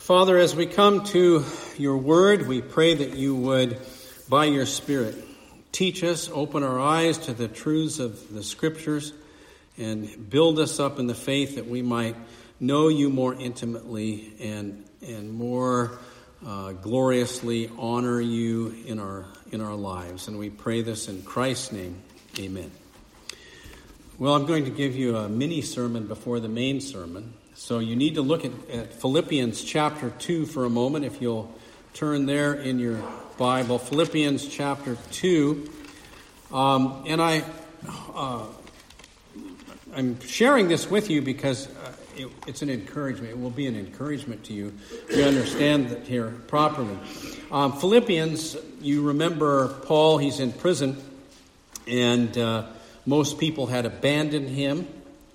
Father, as we come to your word, we pray that you would, by your Spirit, teach us, open our eyes to the truths of the Scriptures, and build us up in the faith that we might know you more intimately and more gloriously honor you in our lives. And we pray this in Christ's name. Amen. Well, I'm going to give you a mini sermon before the main sermon. So you need to look at Philippians chapter 2 for a moment, if you'll turn there in your Bible. Philippians chapter 2. And I'm sharing this with you because it's an encouragement. It will be an encouragement to you if you understand it here properly. Philippians, you remember Paul, he's in prison, and most people had abandoned him.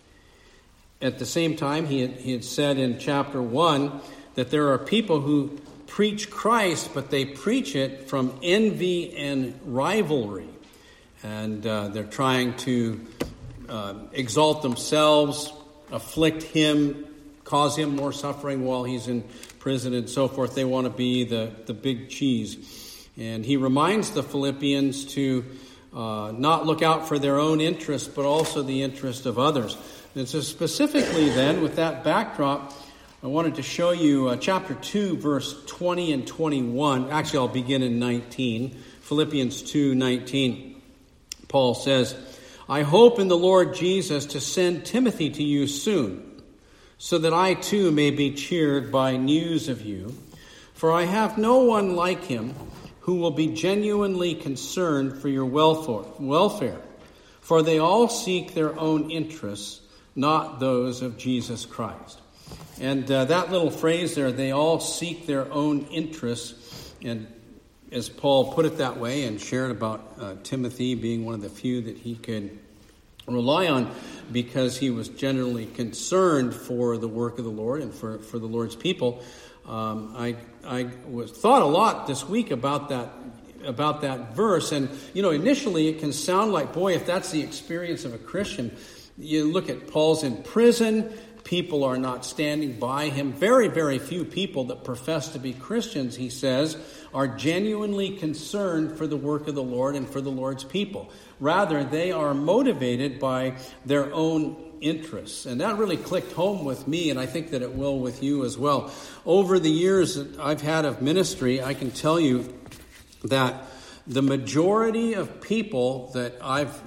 At the same time, he had said in chapter 1 that there are people who preach Christ, but they preach it from envy and rivalry. And they're trying to exalt themselves, afflict him, cause him more suffering while he's in prison and so forth. They want to be the big cheese. And he reminds the Philippians to not look out for their own interest, but also the interest of others. And so specifically then, with that backdrop, I wanted to show you chapter 2, verse 20 and 21. Actually, I'll begin in 19. Philippians 2:19. Paul says, I hope in the Lord Jesus to send Timothy to you soon, so that I too may be cheered by news of you. For I have no one like him who will be genuinely concerned for your welfare. For they all seek their own interests, not those of Jesus Christ. And that little phrase there, they all seek their own interests. And as Paul put it that way and shared about Timothy being one of the few that he could rely on because he was generally concerned for the work of the Lord and for the Lord's people, I thought a lot this week about that verse. And, initially it can sound like, boy, if that's the experience of a Christian. You look at Paul's in prison. People are not standing by him. Very, very few people that profess to be Christians, he says, are genuinely concerned for the work of the Lord and for the Lord's people. Rather, they are motivated by their own interests. And that really clicked home with me, and I think that it will with you as well. Over the years that I've had of ministry, I can tell you that the majority of people that I've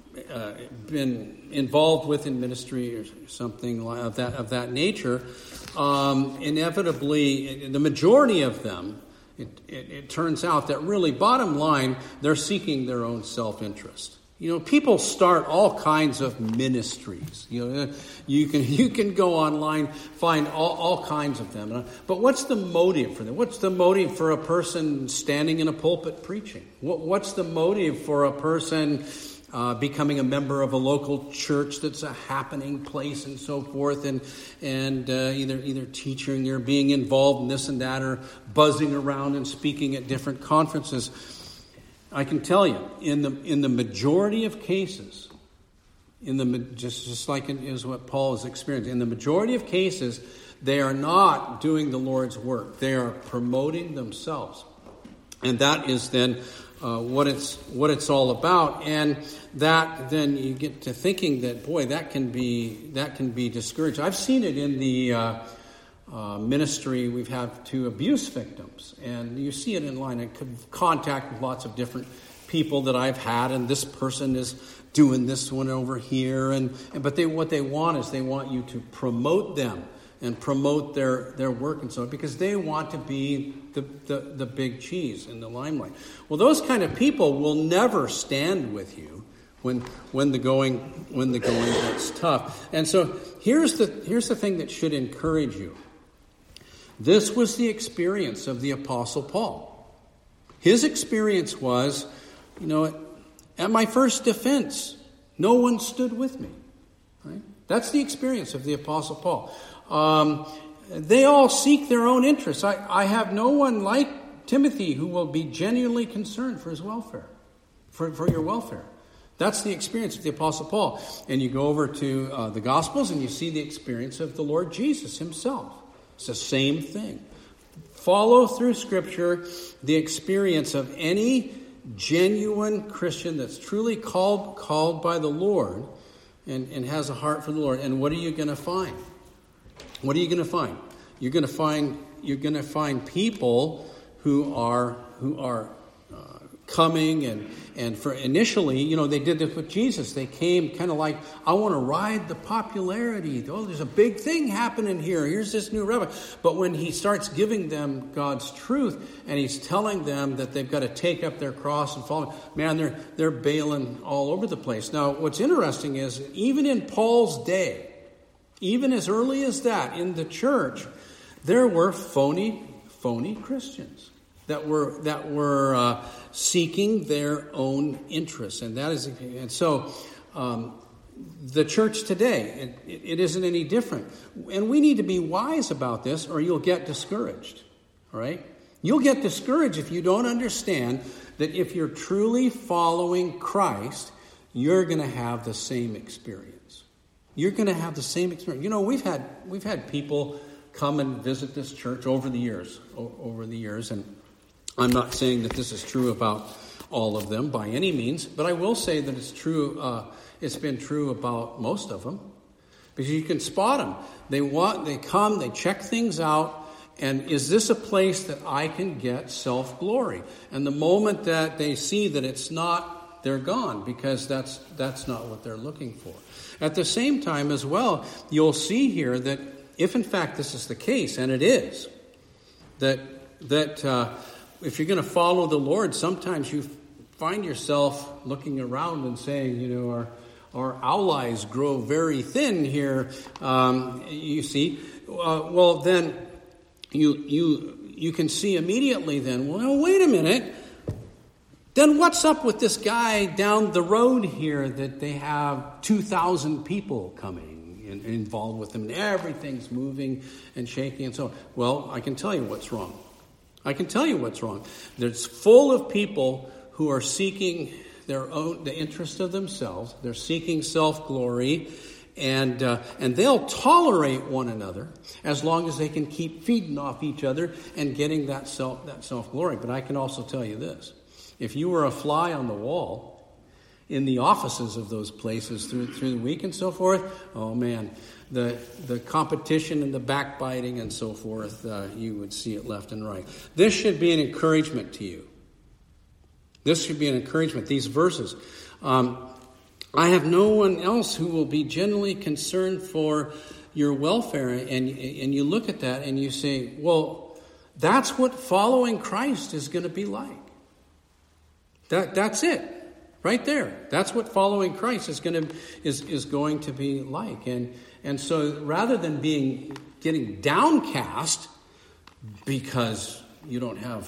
been involved with in ministry or something of that nature, inevitably, the majority of them, it turns out that really, bottom line, they're seeking their own self-interest. People start all kinds of ministries. You can go online, find all kinds of them. But what's the motive for them? What's the motive for a person standing in a pulpit preaching? What's the motive for a person becoming a member of a local church that's a happening place and so forth, and either teaching or being involved in this and that, or buzzing around and speaking at different conferences? I can tell you, in the majority of cases, just like it is what Paul has experienced, in the majority of cases, they are not doing the Lord's work. They are promoting themselves, and that is then what it's all about. And that then you get to thinking that, boy, that can be discouraging. I've seen it in the ministry we've had to abuse victims, and you see it in line. I could contact with lots of different people that I've had, and this person is doing this one over here, but what they want is they want you to promote them and promote their work and so on, because they want to be the big cheese in the limelight. Well, those kind of people will never stand with you when the going gets tough. And so here's the thing that should encourage you. This was the experience of the Apostle Paul. His experience was, at my first defense, no one stood with me. Right? That's the experience of the Apostle Paul. They all seek their own interests. I have no one like Timothy who will be genuinely concerned for his welfare, for your welfare. That's the experience of the Apostle Paul. And you go over to the Gospels and you see the experience of the Lord Jesus himself. It's the same thing. Follow through Scripture the experience of any genuine Christian that's truly called by the Lord and has a heart for the Lord. And what are you going to find? What are you going to find? You're going to find people who are coming and for initially, they did this with Jesus. They came kind of like, I want to ride the popularity. Oh, there's a big thing happening here. Here's this new rabbi. But when he starts giving them God's truth and he's telling them that they've got to take up their cross and follow, man, they're bailing all over the place. Now, what's interesting is even in Paul's day, even as early as that in the church, there were phony Christians that were seeking their own interests, and so the church today it isn't any different, and we need to be wise about this, or you'll get discouraged. All right, you'll get discouraged if you don't understand that if you're truly following Christ, you're going to have the same experience. You're going to have the same experience. We've had people come and visit this church over the years, and I'm not saying that this is true about all of them by any means, but I will say that it's true. It's been true about most of them, because you can spot them. They come, they check things out, and is this a place that I can get self-glory? And the moment that they see that it's not, they're gone, because that's not what they're looking for. At the same time as well, you'll see here that if in fact this is the case, and it is, that if you're going to follow the Lord, sometimes you find yourself looking around and saying, our allies grow very thin here. You see, well then you can see immediately. Then, well, wait a minute. Then what's up with this guy down the road here that they have 2,000 people coming and involved with them, and everything's moving and shaking and so on? Well, I can tell you what's wrong. It's full of people who are seeking the interest of themselves. They're seeking self-glory, and they'll tolerate one another as long as they can keep feeding off each other and getting that self-glory. But I can also tell you this. If you were a fly on the wall in the offices of those places through the week and so forth, oh man, the competition and the backbiting and so forth, you would see it left and right. This should be an encouragement to you. This should be an encouragement. These verses. I have no one else who will be genuinely concerned for your welfare. And you look at that and you say, well, that's what following Christ is going to be like. That's it. Right there. That's what following Christ is going to be like. And so rather than getting downcast because you don't have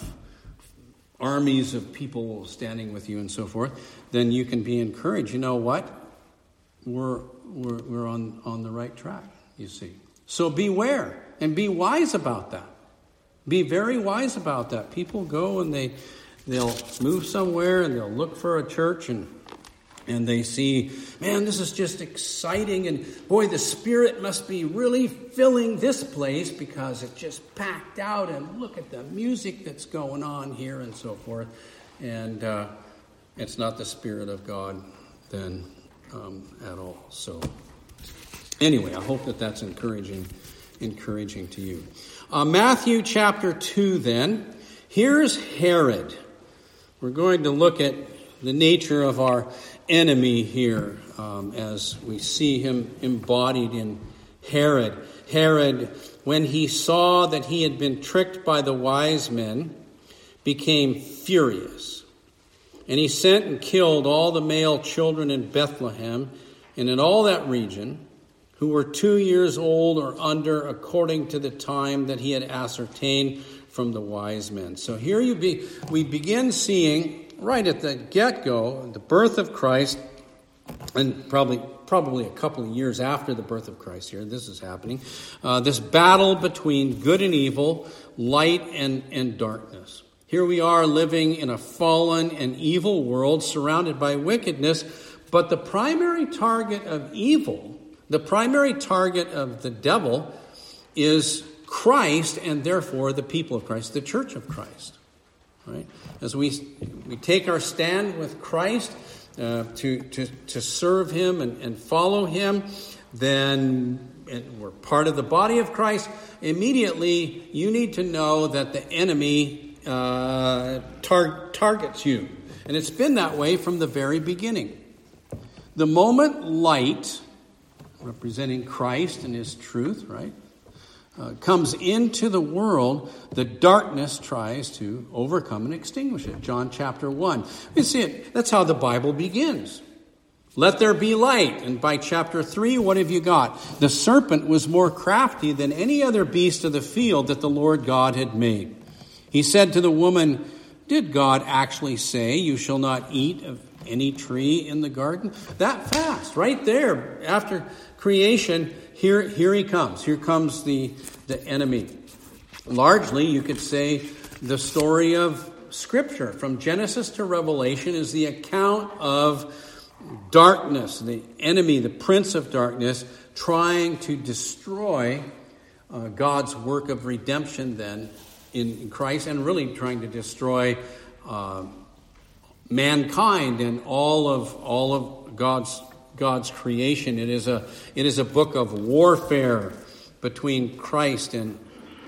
armies of people standing with you and so forth, then you can be encouraged. You know what? We're on the right track, you see. So beware and be wise about that. Be very wise about that. People go and they'll move somewhere and they'll look for a church and they see, man, this is just exciting, and boy, the Spirit must be really filling this place because it's just packed out, and look at the music that's going on here and so forth. And it's not the Spirit of God then at all. So anyway, I hope that's encouraging to you. Matthew chapter 2 then. Here's Herod. We're going to look at the nature of our enemy here as we see him embodied in Herod. Herod, when he saw that he had been tricked by the wise men, became furious. And he sent and killed all the male children in Bethlehem and in all that region who were 2 years old or under, according to the time that he had ascertained from the wise men. So here we begin seeing right at the get-go the birth of Christ, and probably a couple of years after the birth of Christ here, this is happening, this battle between good and evil, light and darkness. Here we are living in a fallen and evil world surrounded by wickedness, but the primary target of evil, the primary target of the devil is Christ and therefore the people of Christ, the church of Christ. Right? As we take our stand with Christ to serve him and follow him, then we're part of the body of Christ. Immediately, you need to know that the enemy targets you. And it's been that way from the very beginning. The moment light, representing Christ and his truth, right, comes into the world, the darkness tries to overcome and extinguish it. John chapter 1. You see it. That's how the Bible begins. Let there be light. And by chapter 3, what have you got? The serpent was more crafty than any other beast of the field that the Lord God had made. He said to the woman, did God actually say, you shall not eat of any tree in the garden? That fast, right there, after creation, here he comes. Here comes the enemy. Largely, you could say, the story of Scripture, from Genesis to Revelation, is the account of darkness, the enemy, the prince of darkness, trying to destroy God's work of redemption then in Christ, and really trying to destroy mankind and all of God's creation. It is a book of warfare between Christ and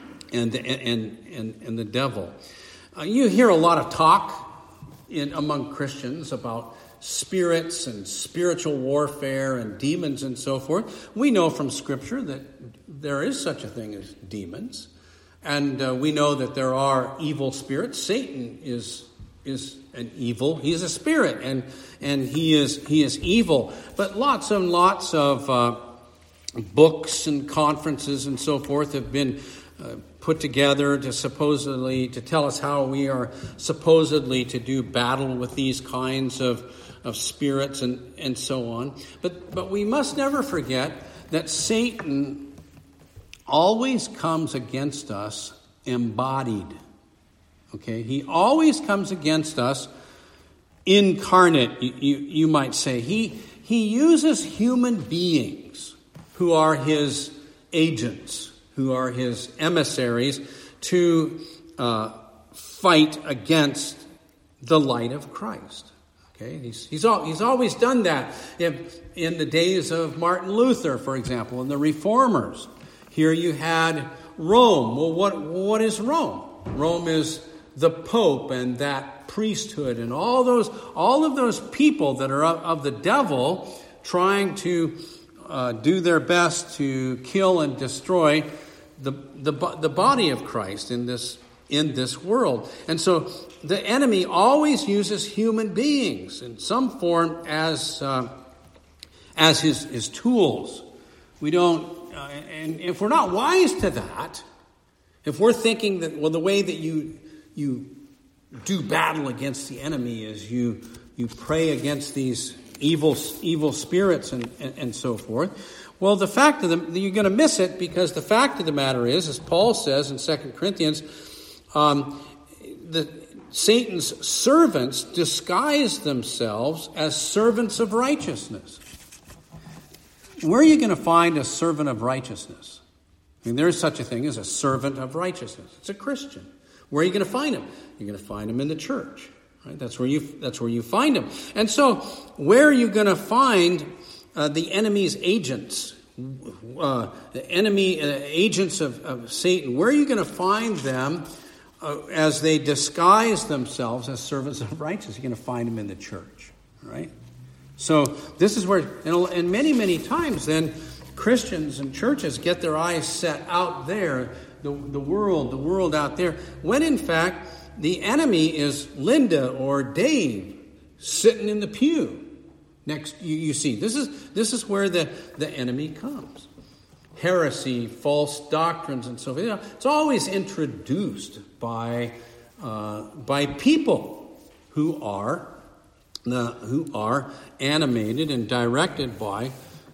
the devil. You hear a lot of talk among Christians about spirits and spiritual warfare and demons and so forth. We know from Scripture that there is such a thing as demons, and we know that there are evil spirits. Satan is an evil. He's a spirit, and he is evil. But lots and lots of books and conferences and so forth have been put together to tell us how we are supposedly to do battle with these kinds of spirits and so on. But we must never forget that Satan always comes against us embodied. Okay? He always comes against us incarnate, you might say. He uses human beings who are his agents, who are his emissaries, to fight against the light of Christ. Okay, he's always done that. In the days of Martin Luther, for example, and the Reformers, here you had Rome. Well, what is Rome? Rome is the Pope and that priesthood and all of those people that are of the devil, trying to do their best to kill and destroy the body of Christ in this world. And so the enemy always uses human beings in some form as his tools. We don't, and if we're not wise to that, if we're thinking that, well, the way that you do battle against the enemy is you pray against these evil spirits and so forth. Well, the fact of you're going to miss it, because the fact of the matter is, as Paul says in 2 Corinthians, Satan's servants disguise themselves as servants of righteousness. Where are you going to find a servant of righteousness? I mean, there is such a thing as a servant of righteousness. It's a Christian. Where are you going to find him? You're going to find him in the church. Right? That's where you find him. And so, where are you going to find the enemy's agents? The enemy agents of Satan. Where are you going to find them as they disguise themselves as servants of righteousness? You're going to find them in the church, right? So this is where, and many, many times then, Christians and churches get their eyes set out there, the world out there, when in fact the enemy is Linda or Dave sitting in the pew next. You see, this is where the enemy comes. Heresy, false doctrines, and so forth. It's always introduced by people who are animated and directed by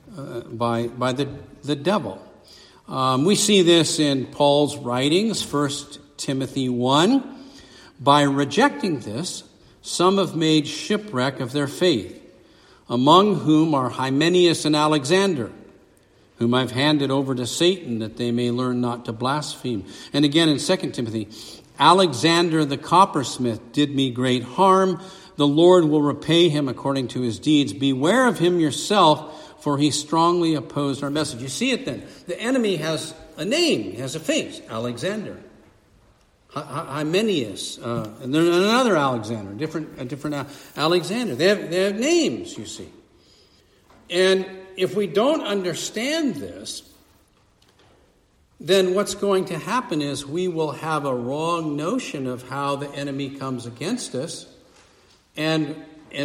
the devil. We see this in Paul's writings, 1 Timothy 1. By rejecting this, some have made shipwreck of their faith, among whom are Hymenaeus and Alexander. whom I've handed over to Satan, that they may learn not to blaspheme. And again in 2 Timothy, Alexander the coppersmith did me great harm. The Lord will repay him according to his deeds. Beware of him yourself, for he strongly opposed our message. You see it then. The enemy has a name, he has a face, Alexander. Hymenaeus, and there's another Alexander, a different Alexander. They have names, you see. And if we don't understand this, then what's going to happen is we will have a wrong notion of how the enemy comes against us. And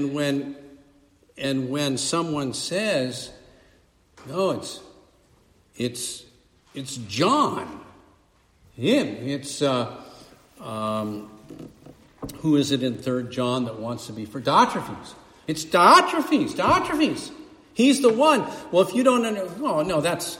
when someone says, no, it's John, him, it's who is it in 3 John that wants to be for Diotrephes? It's Diotrephes. He's the one. Well, if you don't know, that's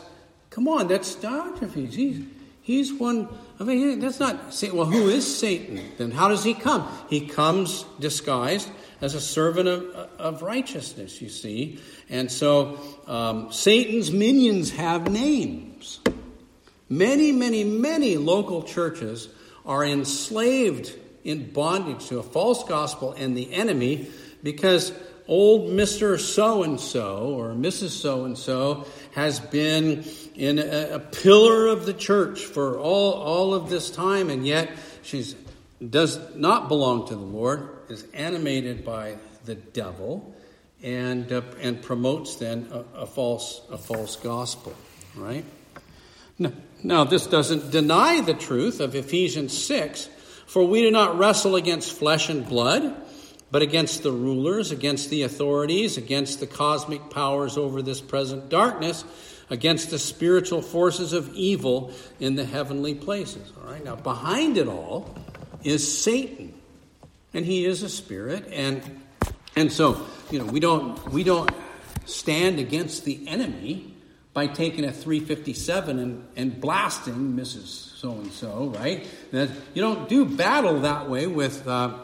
Diotrephes. He's one. I mean, that's not Satan. Well, who is Satan? Then how does he come? He comes disguised as a servant of righteousness, you see. And so Satan's minions have names. Many, many, many local churches are enslaved in bondage to a false gospel and the enemy because old Mr. So-and-so or Mrs. So-and-so has been in a pillar of the church for all of this time, and yet she does not belong to the Lord, is animated by the devil, and promotes then a false gospel, right? Now, this doesn't deny the truth of Ephesians 6, for we do not wrestle against flesh and blood, but against the rulers, against the authorities, against the cosmic powers over this present darkness, against the spiritual forces of evil in the heavenly places. All right. Now, behind it all is Satan, and he is a spirit, and so we don't stand against the enemy by taking a 357 and blasting Mrs. So-and-so, right? That you don't do battle that way with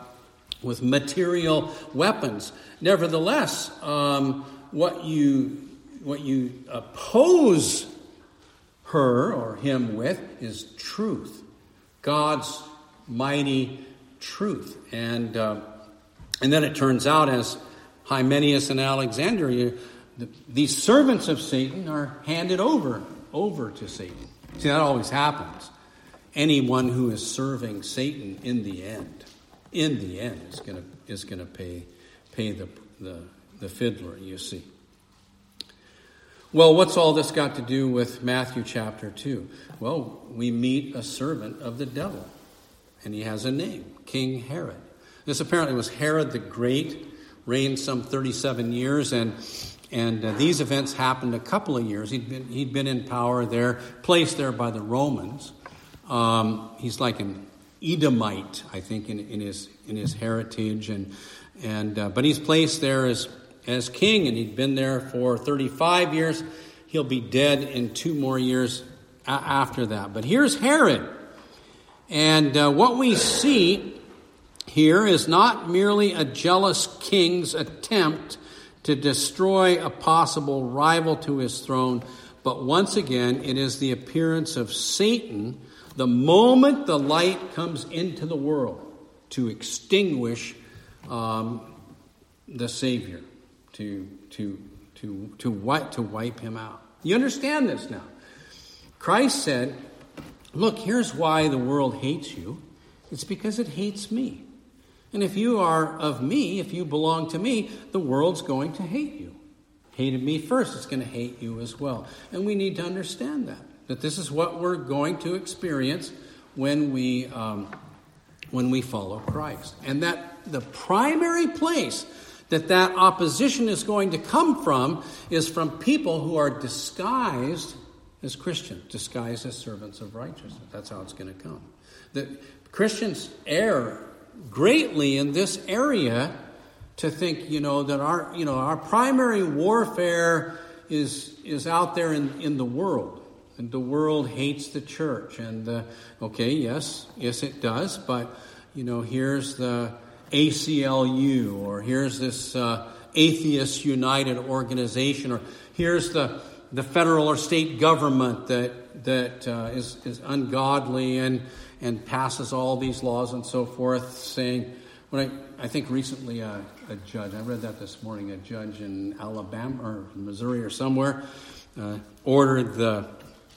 material weapons. Nevertheless, what you oppose her or him with is truth, God's mighty truth, and then it turns out, as Hymenaeus and Alexander, these servants of Satan are handed over to Satan. See, that always happens. Anyone who is serving Satan in the end is going to pay the fiddler, you see. Well, what's all this got to do with Matthew chapter 2? Well, we meet a servant of the devil, and he has a name, King Herod. This apparently was Herod the Great, reigned some 37 years, and these events happened a couple of years. He'd been in power there, placed there by the Romans. He's like an Edomite, I think, in his heritage, but he's placed there as king, and he'd been there for 35 years. He'll be dead in 2 more years after that. But here's Herod, and what we see here is not merely a jealous king's attempt to destroy a possible rival to his throne, but once again, it is the appearance of Satan the moment the light comes into the world to extinguish the Savior, to wipe him out. You understand this now? Christ said, look, here's why the world hates you. It's because it hates me. And if you are of me, if you belong to me, the world's going to hate you. Hated me first, it's going to hate you as well. And we need to understand that this is what we're going to experience when we follow Christ. And that the primary place that opposition is going to come from is from people who are disguised as Christians, disguised as servants of righteousness. That's how it's going to come. The Christians err greatly in this area to think, that our primary warfare is out there in the world, and the world hates the church. And yes, it does. But here's the ACLU, or here's this Atheists United organization, or here's the the federal or state government that is ungodly and passes all these laws and so forth, saying, I think recently a judge, I read that this morning, a judge in Alabama or Missouri or somewhere, ordered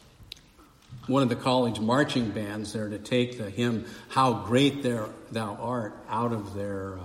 one of the college marching bands there to take the hymn, How Great Thou Art, out of their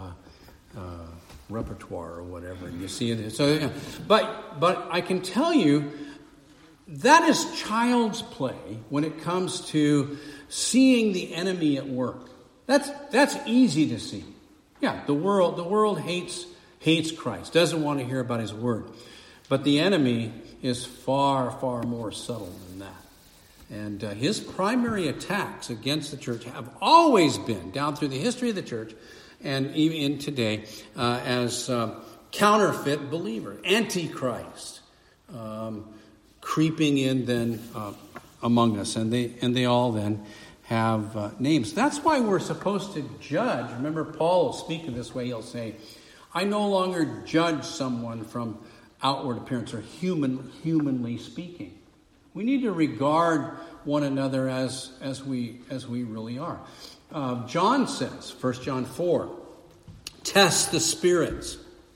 repertoire or whatever. And you see it. So, but I can tell you that is child's play when it comes to seeing the enemy at work. That's easy to see. Yeah, the world hates Christ, doesn't want to hear about his word. But the enemy is far, far more subtle than that. And his primary attacks against the church have always been, down through the history of the church, and even today, as counterfeit believers, antichrist, creeping in then among us, and they all then have names. That's why we're supposed to judge. Remember, Paul will speak in this way. He'll say, "I no longer judge someone from outward appearance or humanly speaking." We need to regard one another as we really are. John says, 1 John 4, test the spirits.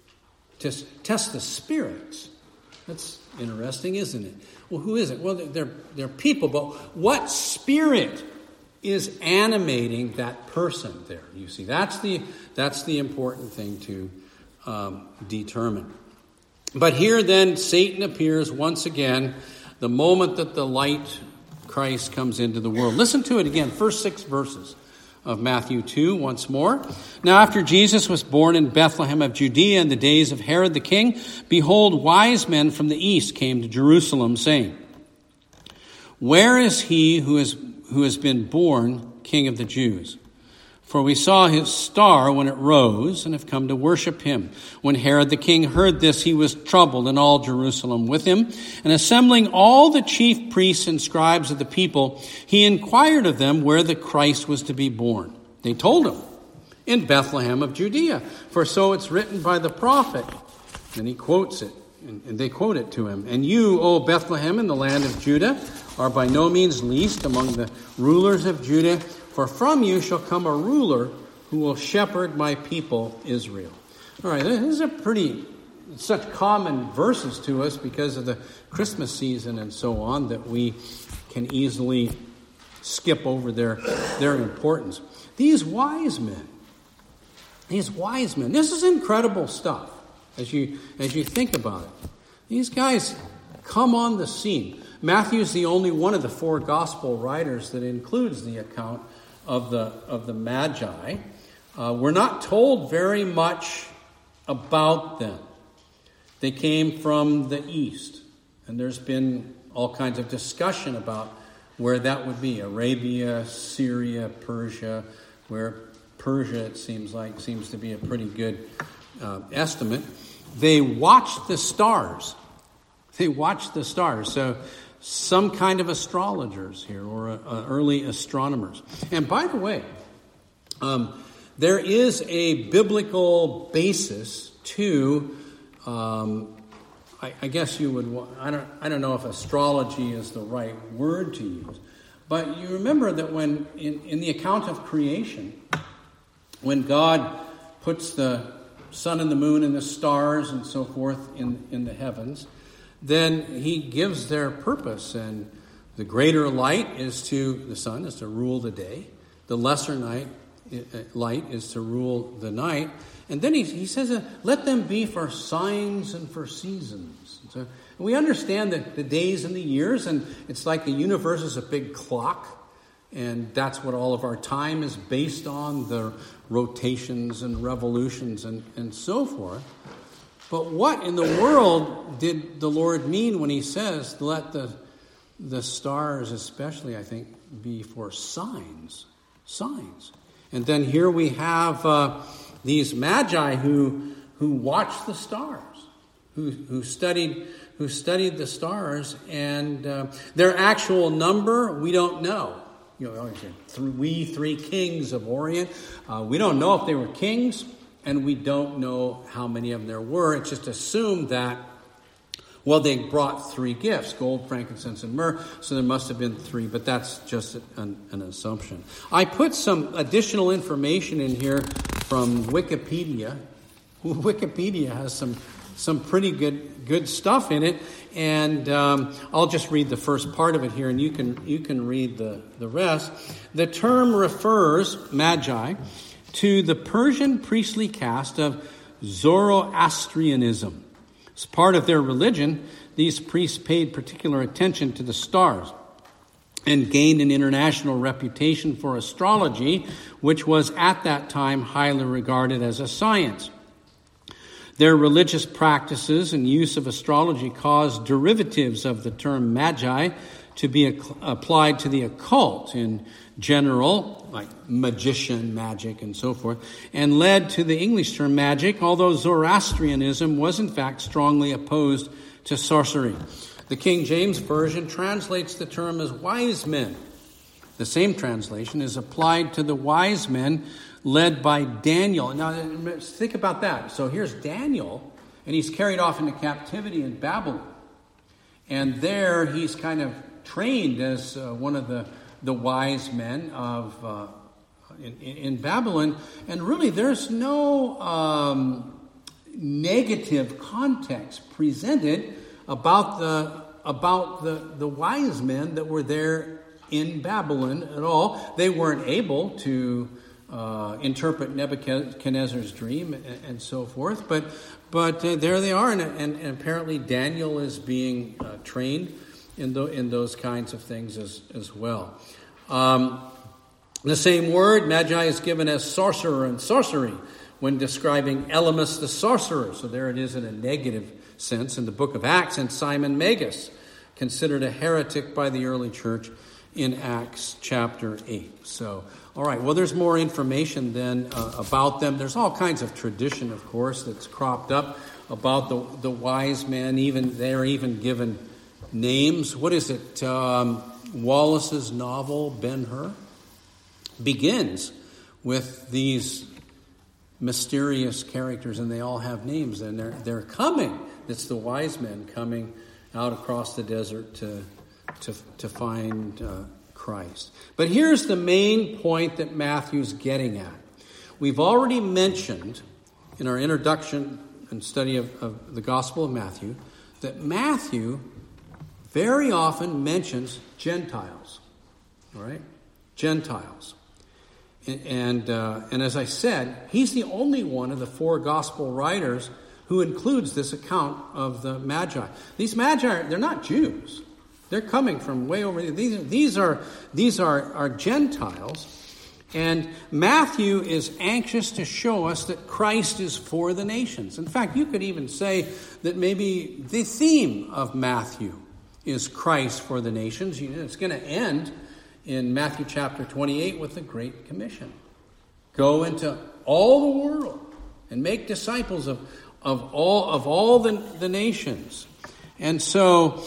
Test the spirits. That's interesting, isn't it? Well, who is it? Well, they're people, but what spirit is animating that person there? You see, that's the important thing to determine. But here then Satan appears once again the moment that the light Christ comes into the world. Listen to it again, first 6 verses of Matthew 2 once more. Now after Jesus was born in Bethlehem of Judea in the days of Herod the king, behold, wise men from the east came to Jerusalem, saying, "Where is he who has been born King of the Jews? For we saw his star when it rose and have come to worship him." When Herod the king heard this, he was troubled, and all Jerusalem with him. And assembling all the chief priests and scribes of the people, he inquired of them where the Christ was to be born. They told him, "In Bethlehem of Judea, for so it's written by the prophet." And he quotes it, and they quote it to him. "And you, O Bethlehem, in the land of Judah, are by no means least among the rulers of Judah, for from you shall come a ruler who will shepherd my people Israel." All right, these are such common verses to us because of the Christmas season and so on that we can easily skip over their importance. These wise men, this is incredible stuff as you think about it. These guys come on the scene. Matthew's the only one of the 4 gospel writers that includes the account of the Magi. We're not told very much about them. They came from the east, and there's been all kinds of discussion about where that would be. Arabia, Syria, Persia, where Persia, it seems to be a pretty good estimate. They watched the stars. So some kind of astrologers here, or early astronomers. And by the way, there is a biblical basis to, I guess you would, I don't know if astrology is the right word to use, but you remember that when in the account of creation, when God puts the sun and the moon and the stars and so forth in the heavens, then he gives their purpose, and the greater light the sun is to rule the day, the lesser light is to rule the night, and then he says, let them be for signs and for seasons. So we understand that the days and the years, and it's like the universe is a big clock, and that's what all of our time is based on, the rotations and revolutions and so forth. But what in the world did the Lord mean when he says, let the stars especially, I think, be for signs? Signs. And then here we have these magi who watched the stars, who studied the stars, and their actual number, we don't know. You know, we 3 kings of Orient. We don't know if they were kings, and we don't know how many of them there were. It's just assumed that Well, they brought 3 gifts, gold, frankincense, and myrrh, so there must have been 3, but that's just an assumption. I put some additional information in here from Wikipedia. Wikipedia has some pretty good stuff in it, and I'll just read the first part of it here, and you can read the rest. The term refers, Magi, to the Persian priestly caste of Zoroastrianism. As part of their religion, these priests paid particular attention to the stars and gained an international reputation for astrology, which was at that time highly regarded as a science. Their religious practices and use of astrology caused derivatives of the term magi to be applied to the occult in general, like magician, magic, and so forth, and led to the English term magic, although Zoroastrianism was in fact strongly opposed to sorcery. The King James Version translates the term as wise men. The same translation is applied to the wise men led by Daniel. Now, think about that. So here's Daniel, and he's carried off into captivity in Babylon. And there he's kind of trained as one of the wise men of in Babylon. And really, there's no negative context presented about the wise men that were there in Babylon at all. They weren't able to interpret Nebuchadnezzar's dream and so forth, but there they are, and apparently Daniel is being trained in those kinds of things as well. The same word, magi, is given as sorcerer and sorcery when describing Elymas the sorcerer. So there it is in a negative sense in the book of Acts, and Simon Magus, considered a heretic by the early church in Acts chapter 8. So, all right, well, there's more information then about them. There's all kinds of tradition, of course, that's cropped up about the wise men. They're even given names. What is it? Wallace's novel, Ben-Hur, begins with these mysterious characters, and they all have names, and they're coming. It's the wise men coming out across the desert to find Christ. But here's the main point that Matthew's getting at. We've already mentioned in our introduction and study of the Gospel of Matthew that Matthew very often mentions Gentiles. All right? Gentiles. And as I said, he's the only one of the 4 Gospel writers who includes this account of the Magi. These Magi, they're not Jews. They're coming from way over. These are Gentiles, and Matthew is anxious to show us that Christ is for the nations. In fact, you could even say that maybe the theme of Matthew is Christ for the nations. It's going to end in Matthew chapter 28 with the Great Commission. Go into all the world and make disciples of all the nations. And so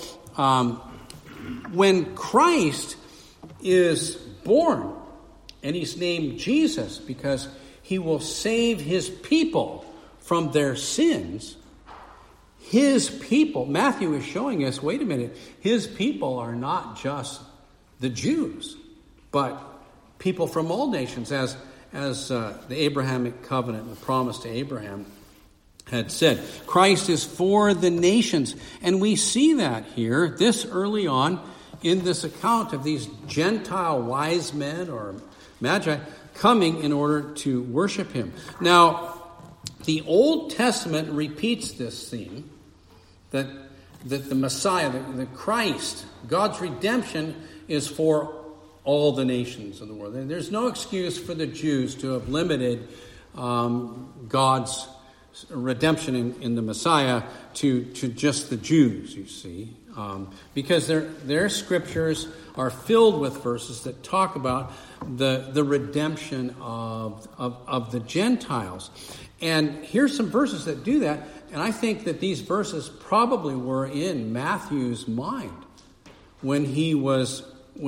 when Christ is born, and he's named Jesus because he will save his people from their sins, his people, Matthew is showing us, wait a minute, his people are not just the Jews, but people from all nations, as the Abrahamic covenant, the promise to Abraham had said. Christ is for the nations, and we see that here this early on in this account of these Gentile wise men or magi coming in order to worship him. Now, the Old Testament repeats this theme that the Messiah, the Christ, God's redemption is for all the nations of the world. And there's no excuse for the Jews to have limited God's redemption in the Messiah to just the Jews, you see. Because their scriptures are filled with verses that talk about the redemption of the Gentiles. And here's some verses that do that. And I think that these verses probably were in Matthew's mind when he was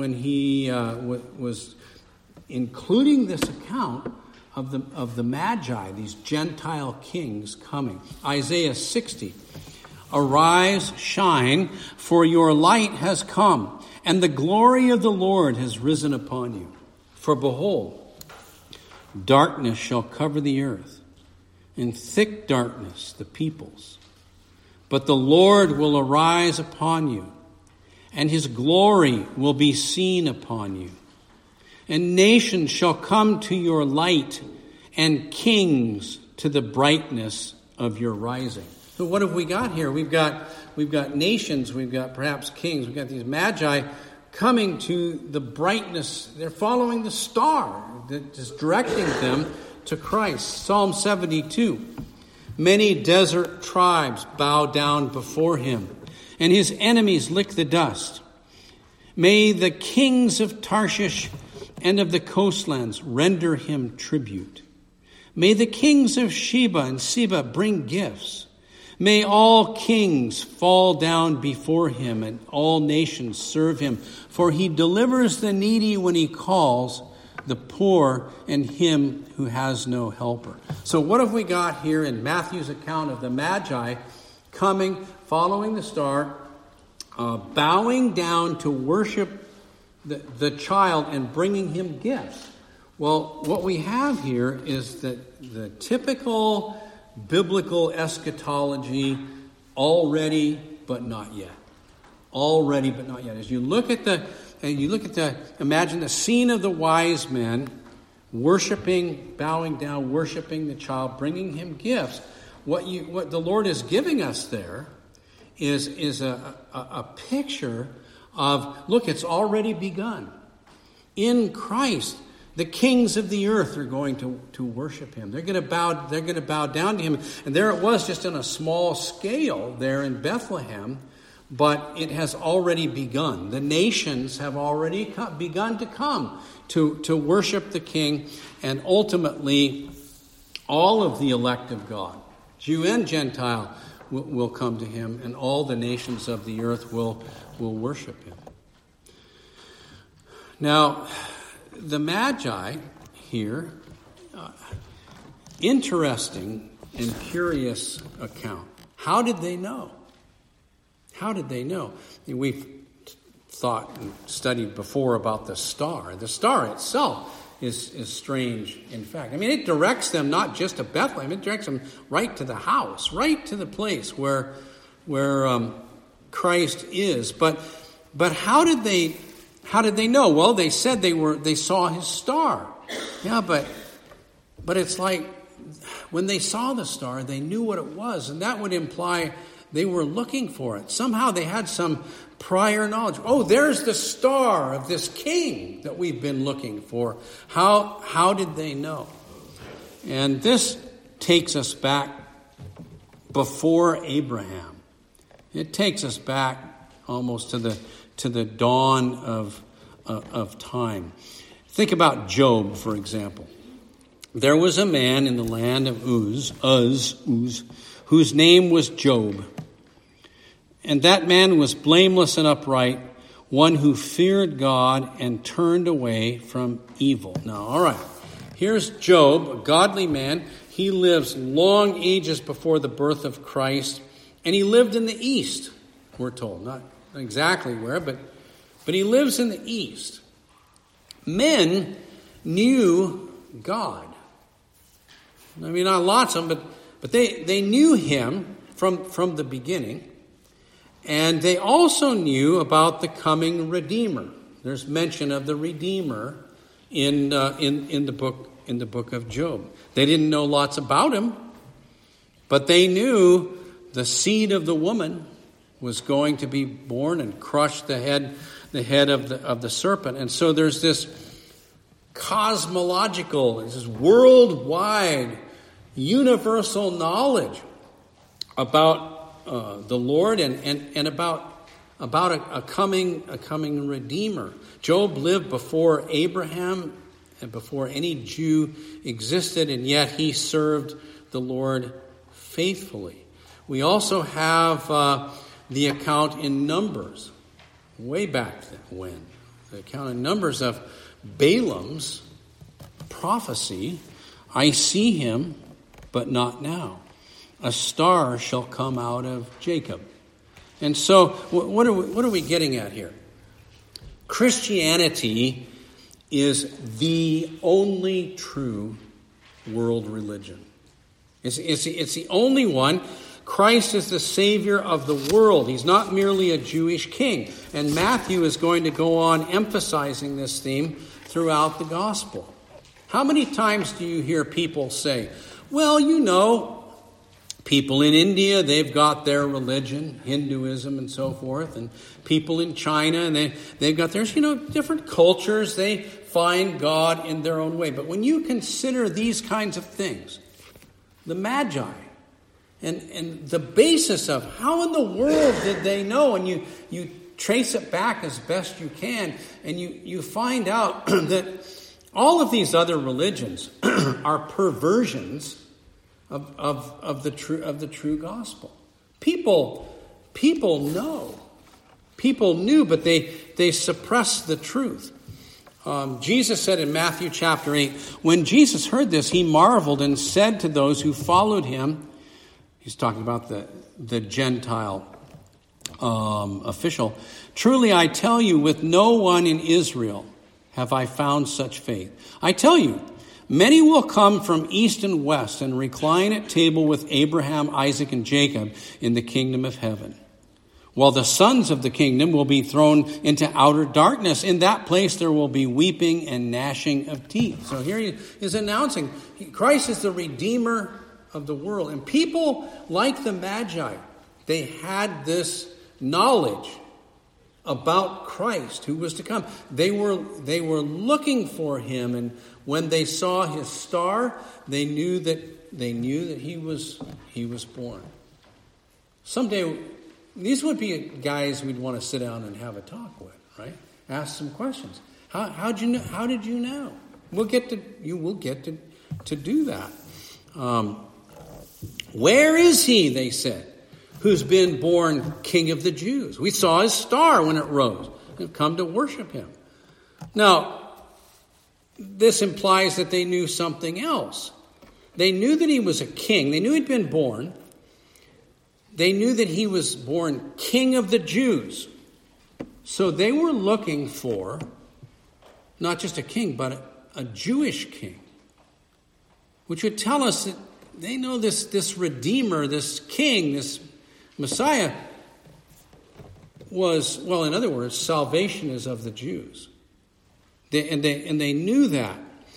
including this account of the Magi, these Gentile kings coming. Isaiah 60. Arise, shine, for your light has come, and the glory of the Lord has risen upon you. For behold, darkness shall cover the earth, and thick darkness the peoples. But the Lord will arise upon you, and his glory will be seen upon you. And nations shall come to your light, and kings to the brightness of your rising. So what have we got here? We've got nations, we've got perhaps kings, we've got these magi coming to the brightness. They're following the star that is directing them to Christ. Psalm 72. Many desert tribes bow down before him, and his enemies lick the dust. May the kings of Tarshish and of the coastlands render him tribute. May the kings of Sheba and Seba bring gifts. May all kings fall down before him, and all nations serve him. For he delivers the needy when he calls, the poor and him who has no helper. So what have we got here in Matthew's account of the Magi coming, following the star, bowing down to worship the child and bringing him gifts? Well, what we have here is that the typical biblical eschatology, already but not yet. Already but not yet. As you look at imagine the scene of the wise men worshiping, bowing down, worshiping the child, bringing him gifts. What the Lord is giving us there is a picture of, look, it's already begun. In Christ, the kings of the earth are going to worship him. They're going to bow down to him. And there it was, just on a small scale there in Bethlehem, but it has already begun. The nations have already begun to come to worship the King, and ultimately all of the elect of God, Jew and Gentile, will come to him, and all the nations of the earth will worship him. Now, the Magi here, interesting and curious account. How did they know? How did they know? We've thought and studied before about the star. The star itself is strange, in fact. I mean, it directs them not just to Bethlehem, it directs them right to the house, right to the place where Christ is. But how did they know? Well, they said they saw his star. Yeah, but it's like when they saw the star, they knew what it was, and that would imply they were looking for it. Somehow they had some prior knowledge. Oh, there's the star of this king that we've been looking for. How did they know? And this takes us back before Abraham. It takes us back almost to the dawn of time. Think about Job, for example. There was a man in the land of Uz, whose name was Job. And that man was blameless and upright, one who feared God and turned away from evil. Now, all right, here's Job, a godly man. He lives long ages before the birth of Christ, and he lived in the east, we're told. Not exactly where, but he lives in the east. Men knew God. I mean, not lots of them, but they knew him from the beginning. And they also knew about the coming Redeemer. There's mention of the Redeemer in the book of Job. They didn't know lots about him, but they knew the seed of the woman was going to be born and crush the head of the serpent. And so there's this this worldwide, universal knowledge about the Lord and about a coming Redeemer. Job lived before Abraham and before any Jew existed, and yet he served the Lord faithfully. We also have the account in Numbers, way back when. The account in Numbers of Balaam's prophecy, I see him, but not now. a star shall come out of Jacob. And so, what are we getting at here? Christianity is the only true world religion. It's the only one. Christ is the Savior of the world. He's not merely a Jewish king. And Matthew is going to go on emphasizing this theme throughout the gospel. How many times do you hear people say, well, people in India, they've got their religion, Hinduism and so forth, and people in China, and they've got theirs, different cultures, they find God in their own way. But when you consider these kinds of things, the Magi, and the basis of how in the world did they know, and you trace it back as best you can, and you find out that all of these other religions are perversions of the true gospel. People know. People knew, but they suppressed the truth. Jesus said in Matthew chapter 8, when Jesus heard this, he marveled and said to those who followed him, he's talking about the Gentile official, truly I tell you, with no one in Israel have I found such faith. I tell you, many will come from east and west and recline at table with Abraham, Isaac, and Jacob in the kingdom of heaven. While the sons of the kingdom will be thrown into outer darkness. In that place there will be weeping and gnashing of teeth. So here he is announcing Christ is the Redeemer of the world. And people like the Magi, they had this knowledge about Christ who was to come. They were looking for him, and when they saw his star, they knew that he was born. Someday, these would be guys we'd want to sit down and have a talk with, right? Ask some questions. How did you know? You will get to do that. Where is he? They said, who's been born King of the Jews. We saw his star when it rose. We've come to worship him. Now, this implies that they knew something else. They knew that he was a king. They knew he'd been born. They knew that he was born King of the Jews. So they were looking for not just a king, but a Jewish king, which would tell us that they know this Redeemer, this King, this Messiah was, well, in other words, salvation is of the Jews. They knew that.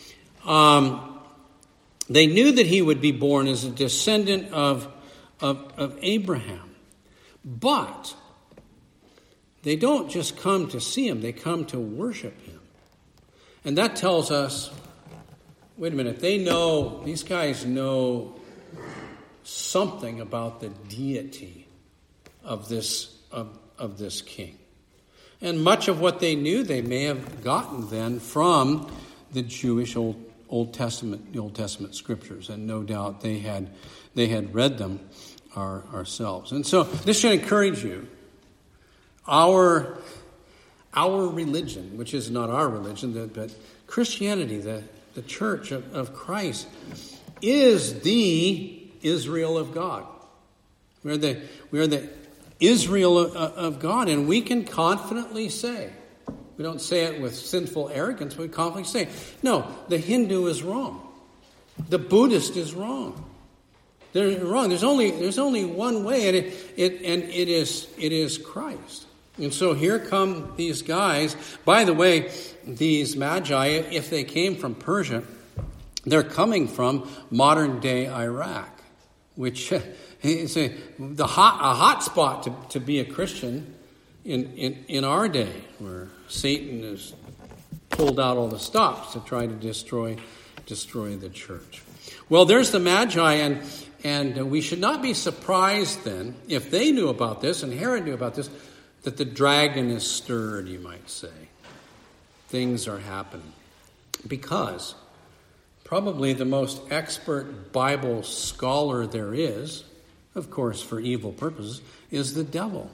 They knew that he would be born as a descendant of Abraham. But they don't just come to see him, they come to worship him. And that tells us, wait a minute, these guys know something about the deity of this king. And much of what they knew, they may have gotten then from the Jewish Old Testament scriptures, and no doubt they had read them ourselves. And so this should encourage you. Our religion, which is not our religion, but Christianity, the Church of Christ, is the Israel of God. We are the Israel of God, and we can confidently say, we don't say it with sinful arrogance, but we confidently say, no, the Hindu is wrong. The Buddhist is wrong. They're wrong. There's only one way, and it is Christ. And so here come these guys. By the way, these Magi, if they came from Persia, they're coming from modern-day Iraq, which is a hot spot to be a Christian in our day, where Satan has pulled out all the stops to try to destroy the church. Well, there's the Magi, and we should not be surprised then, if they knew about this, and Herod knew about this, that the dragon is stirred, you might say. Things are happening. Because probably the most expert Bible scholar there is, of course for evil purposes, is the devil.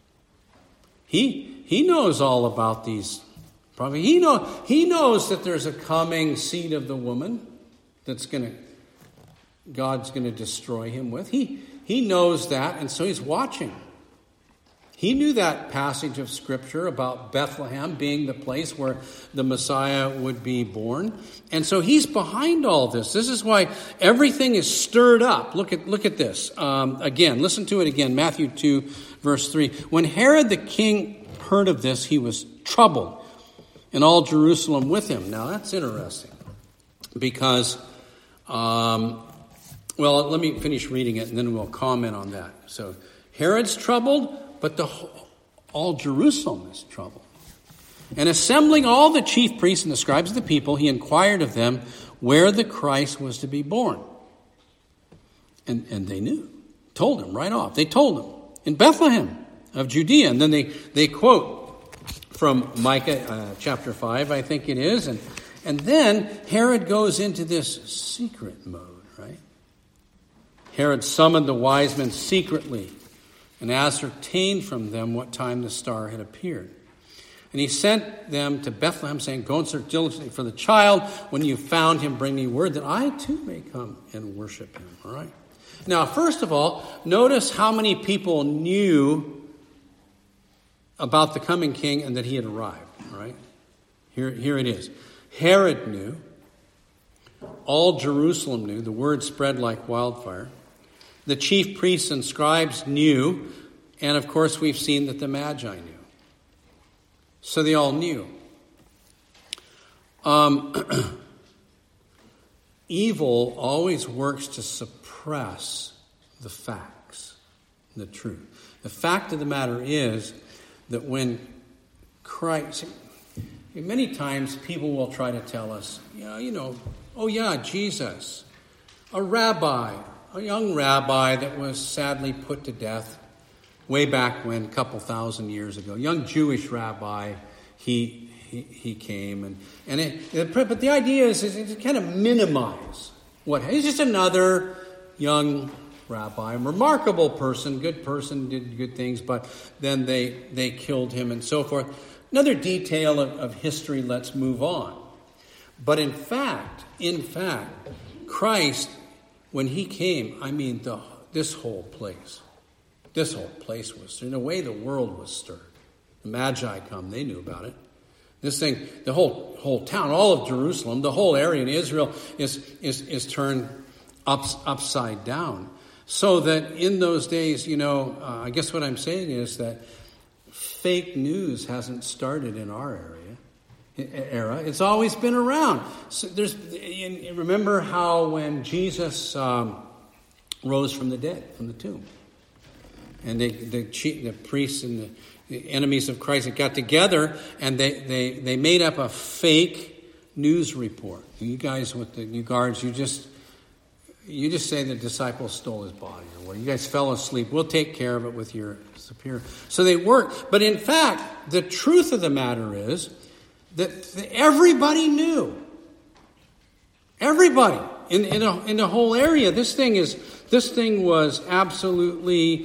He knows all about these. Probably he knows that there's a coming seed of the woman that's going to God's going to destroy him with. He knows that, and so he's watching. He knew that passage of Scripture about Bethlehem being the place where the Messiah would be born. And so he's behind all this. This is why everything is stirred up. Look at this. Again, listen to it again. Matthew 2, verse 3. When Herod the king heard of this, he was troubled, and all Jerusalem with him. Now, that's interesting. Because, well, let me finish reading it, and then we'll comment on that. So, Herod's troubled, but all Jerusalem is troubled. And assembling all the chief priests and the scribes of the people, he inquired of them where the Christ was to be born. And they knew. Told him right off. They told him. In Bethlehem of Judea. And then they quote from Micah chapter 5, I think it is. And then Herod goes into this secret mode, right? Herod summoned the wise men secretly and ascertained from them what time the star had appeared. And he sent them to Bethlehem, saying, go and search diligently for the child. When you found him, bring me word that I too may come and worship him. All right. Now, first of all, notice how many people knew about the coming king and that he had arrived. All right. Here it is. Herod knew. All Jerusalem knew. The word spread like wildfire. The chief priests and scribes knew, and of course we've seen that the Magi knew. So they all knew. Evil always works to suppress the facts, the truth. The fact of the matter is that when Christ, many times people will try to tell us, Jesus, a rabbi, a young rabbi that was sadly put to death way back when, a couple thousand years ago. Young Jewish rabbi, he came. But the idea is to kind of minimize what he's just another young rabbi, remarkable person, good person, did good things, but then they killed him and so forth. Another detail of history, let's move on. But in fact, Christ, when he came, this whole place was, in a way, the world was stirred. The Magi come, they knew about it. This thing, the whole town, all of Jerusalem, the whole area in Israel is turned upside down. So that in those days, I guess what I'm saying is that fake news hasn't started in our era. It's always been around. So remember how when Jesus rose from the dead, from the tomb, and the priests and the enemies of Christ got together and they made up a fake news report. You guys with the new guards, you just say the disciples stole his body or what? You guys fell asleep. We'll take care of it with your superior. So they worked. But in fact, the truth of the matter is that everybody knew. Everybody in the whole area. This thing was absolutely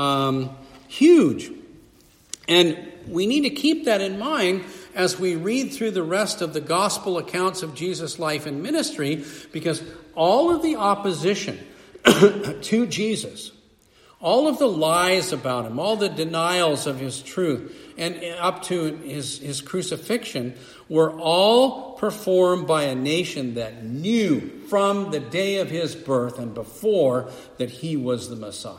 huge. And we need to keep that in mind as we read through the rest of the gospel accounts of Jesus' life and ministry, because all of the opposition to Jesus, all of the lies about him, all the denials of his truth, and up to his crucifixion, were all performed by a nation that knew from the day of his birth and before that he was the Messiah.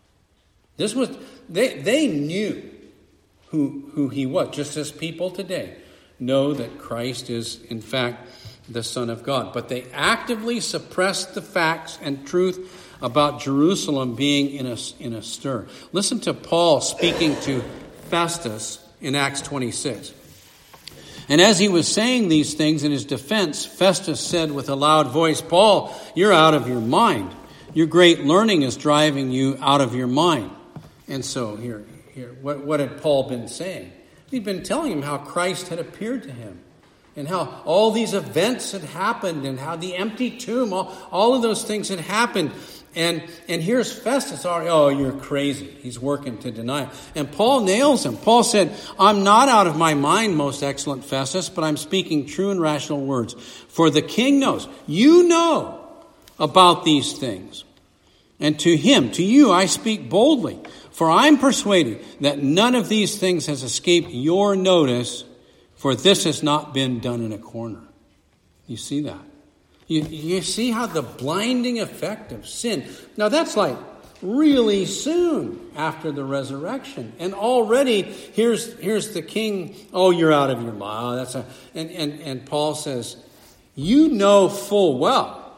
They knew who he was, just as people today know that Christ is, in fact, the Son of God. But they actively suppressed the facts and truth about Jerusalem being in a stir. Listen to Paul speaking to Festus in Acts 26. And as he was saying these things in his defense, Festus said with a loud voice, Paul, you're out of your mind. Your great learning is driving you out of your mind. And so here, what had Paul been saying? He'd been telling him how Christ had appeared to him and how all these events had happened and how the empty tomb, all of those things had happened. And here's Festus, you're crazy. He's working to deny it. And Paul nails him. Paul said, I'm not out of my mind, most excellent Festus, but I'm speaking true and rational words. For the king knows, you know about these things. And to him, to you, I speak boldly, for I'm persuaded that none of these things has escaped your notice, for this has not been done in a corner. You see that? You see how the blinding effect of sin. Now that's like really soon after the resurrection. And already here's the king. Oh, you're out of your mind. And Paul says, you know full well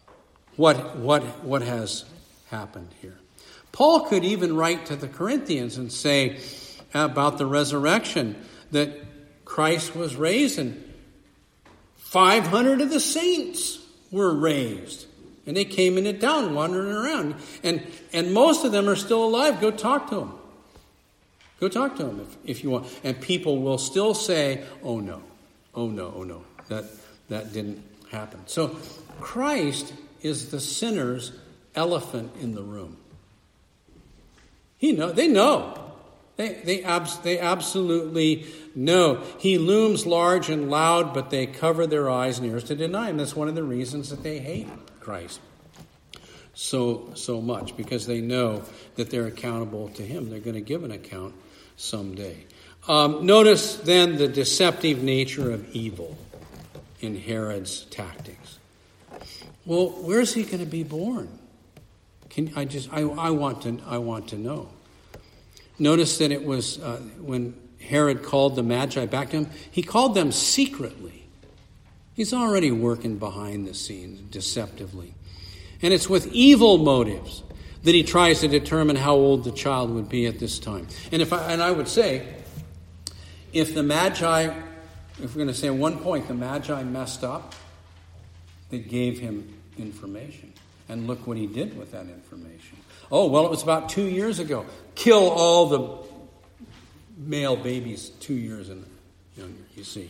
what has happened here. Paul could even write to the Corinthians and say about the resurrection that Christ was raised and 500 of the saints were raised. And they came in it down, wandering around. And most of them are still alive. Go talk to them. Go talk to them if you want. And people will still say, oh no. That didn't happen. So Christ is the sinner's elephant in the room. They know. They absolutely know. He looms large and loud, but they cover their eyes and ears to deny him. That's one of the reasons that they hate Christ so much, because they know that they're accountable to him. They're going to give an account someday. Notice then the deceptive nature of evil in Herod's tactics. Well, where's he going to be born? I want to know. Notice that it was when Herod called the Magi back to him, he called them secretly. He's already working behind the scenes deceptively. And it's with evil motives that he tries to determine how old the child would be at this time. And I would say, if the Magi, if we're going to say at one point the Magi messed up, they gave him information. And look what he did with that information. Oh, well, it was about 2 years ago. Kill all the male babies 2 years and younger, you see.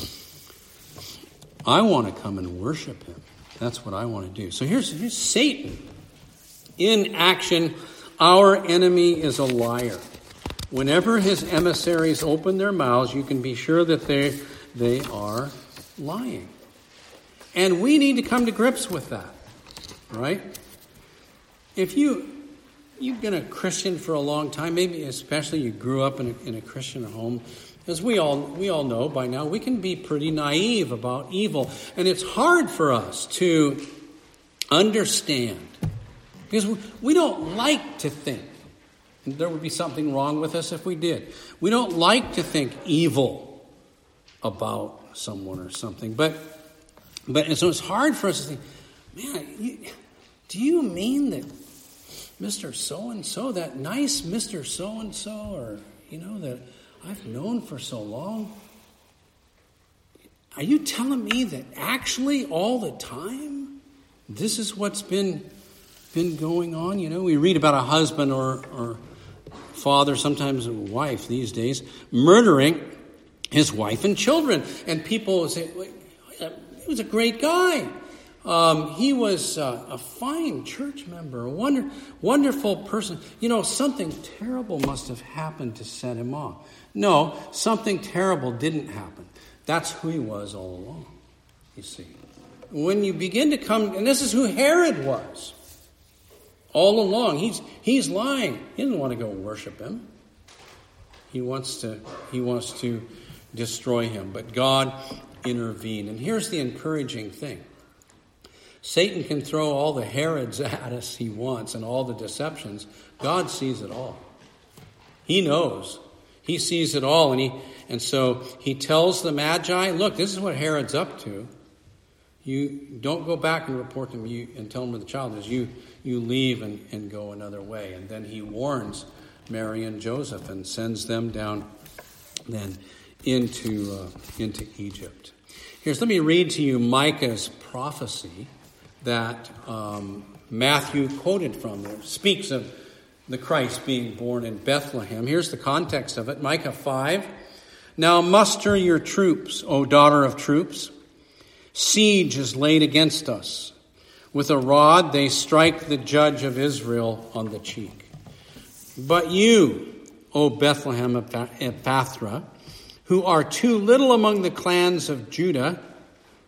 I want to come and worship him. That's what I want to do. So here's Satan in action. Our enemy is a liar. Whenever his emissaries open their mouths, you can be sure that they are lying. And we need to come to grips with that, right? If you've been a Christian for a long time, maybe especially you grew up in a Christian home, as we all know by now, we can be pretty naive about evil. And it's hard for us to understand because we don't like to think. And there would be something wrong with us if we did. We don't like to think evil about someone or something. But so it's hard for us to think, man, do you mean that Mr. So-and-so, that nice Mr. So-and-so, or, that I've known for so long, are you telling me that actually all the time this is what's been going on? We read about a husband or father, sometimes a wife these days, murdering his wife and children. And people say, he was a great guy. He was a fine church member, a wonderful person. Something terrible must have happened to set him off. No, something terrible didn't happen. That's who he was all along, you see. When you begin to come, and this is who Herod was all along. He's lying. He doesn't want to go worship him. He wants to destroy him. But God intervened. And here's the encouraging thing. Satan can throw all the Herods at us he wants and all the deceptions. God sees it all. He knows. He sees it all. And so he tells the Magi, look, this is what Herod's up to. You don't go back and report to him and tell him where the child is. You leave and go another way. And then he warns Mary and Joseph and sends them down then into Egypt. Let me read to you Micah's prophecy that Matthew quoted from. It speaks of the Christ being born in Bethlehem. Here's the context of it. Micah 5. Now muster your troops, O daughter of troops. Siege is laid against us. With a rod they strike the judge of Israel on the cheek. But you, O Bethlehem Ephrathah, who are too little among the clans of Judah,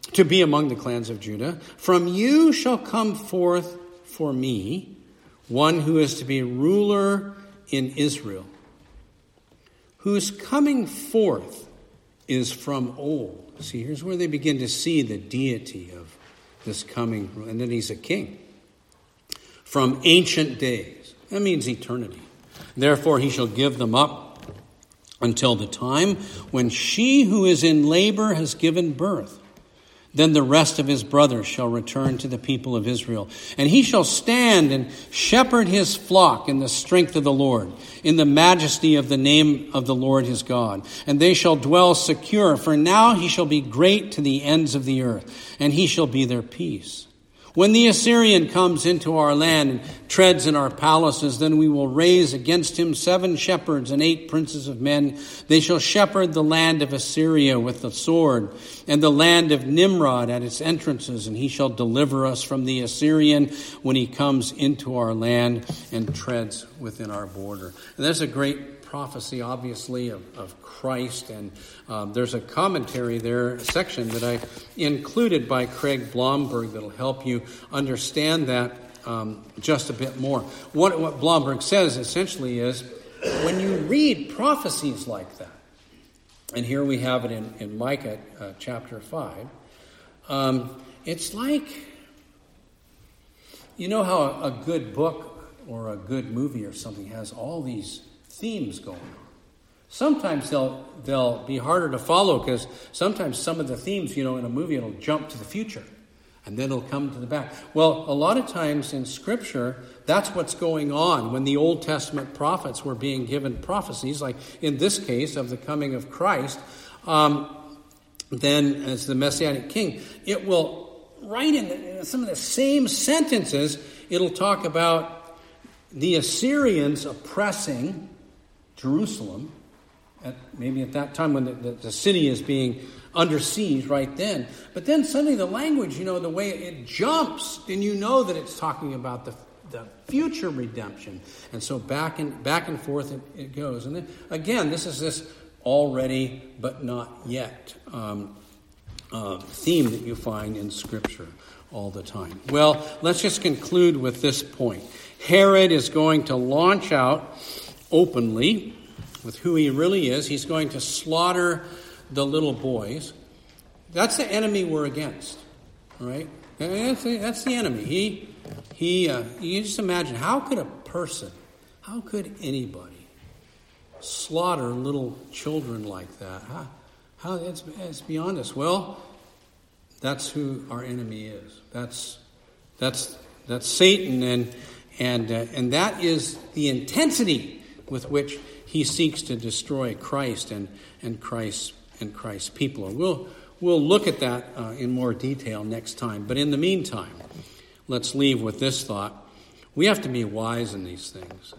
to be among the clans of Judah. From you shall come forth for me one who is to be ruler in Israel, whose coming forth is from old. See, here's where they begin to see the deity of this coming, and then he's a king. From ancient days. That means eternity. Therefore he shall give them up until the time when she who is in labor has given birth. Then the rest of his brothers shall return to the people of Israel. And he shall stand and shepherd his flock in the strength of the Lord, in the majesty of the name of the Lord his God. And they shall dwell secure, for now he shall be great to the ends of the earth, and he shall be their peace. When the Assyrian comes into our land and treads in our palaces, then we will raise against him 7 shepherds and 8 princes of men. They shall shepherd the land of Assyria with the sword, and the land of Nimrod at its entrances, and he shall deliver us from the Assyrian when he comes into our land and treads within our border. And there's a great prophecy, obviously, of Christ, and there's a commentary there, a section that I included by Craig Blomberg that'll help you understand that just a bit more. What Blomberg says essentially is, when you read prophecies like that, and here we have it in Micah chapter 5, it's like, you know how a good book or a good movie or something has all these themes going on. Sometimes they'll be harder to follow because sometimes some of the themes, in a movie, it'll jump to the future and then it'll come to the back. Well, a lot of times in Scripture, that's what's going on when the Old Testament prophets were being given prophecies, like in this case of the coming of Christ, then as the Messianic King. It will, right in some of the same sentences, it'll talk about the Assyrians oppressing Jerusalem, maybe at that time when the city is being under siege right then. But then suddenly the language, the way it jumps, and that it's talking about the future redemption. And so back and forth it goes. And then again, this is this already but not yet theme that you find in Scripture all the time. Well, let's just conclude with this point. Herod is going to launch out openly with who he really is. He's going to slaughter the little boys. That's the enemy we're against, right? That's the enemy. You just imagine, how could anybody slaughter little children like that? How it's beyond us. Well, that's who our enemy is. That's Satan, and that is the intensity with which he seeks to destroy Christ and Christ's people. And we'll look at that in more detail next time. But in the meantime, let's leave with this thought. We have to be wise in these things.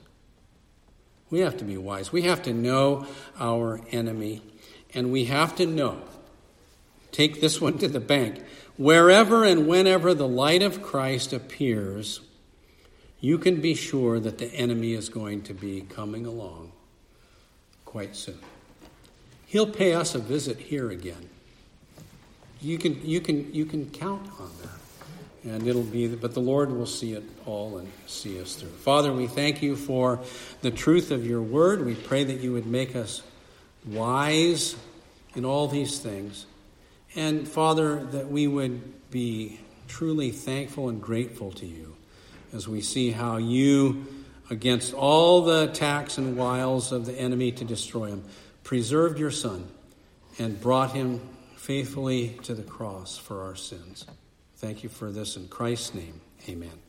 We have to be wise. We have to know our enemy, and we have to know, take this one to the bank, wherever and whenever the light of Christ appears, you can be sure that the enemy is going to be coming along quite soon. He'll pay us a visit here again. You can count on that. And but the Lord will see it all and see us through. Father, we thank you for the truth of your word. We pray that you would make us wise in all these things. And Father, that we would be truly thankful and grateful to you as we see how you, against all the attacks and wiles of the enemy to destroy him, preserved your Son and brought him faithfully to the cross for our sins. Thank you for this in Christ's name. Amen.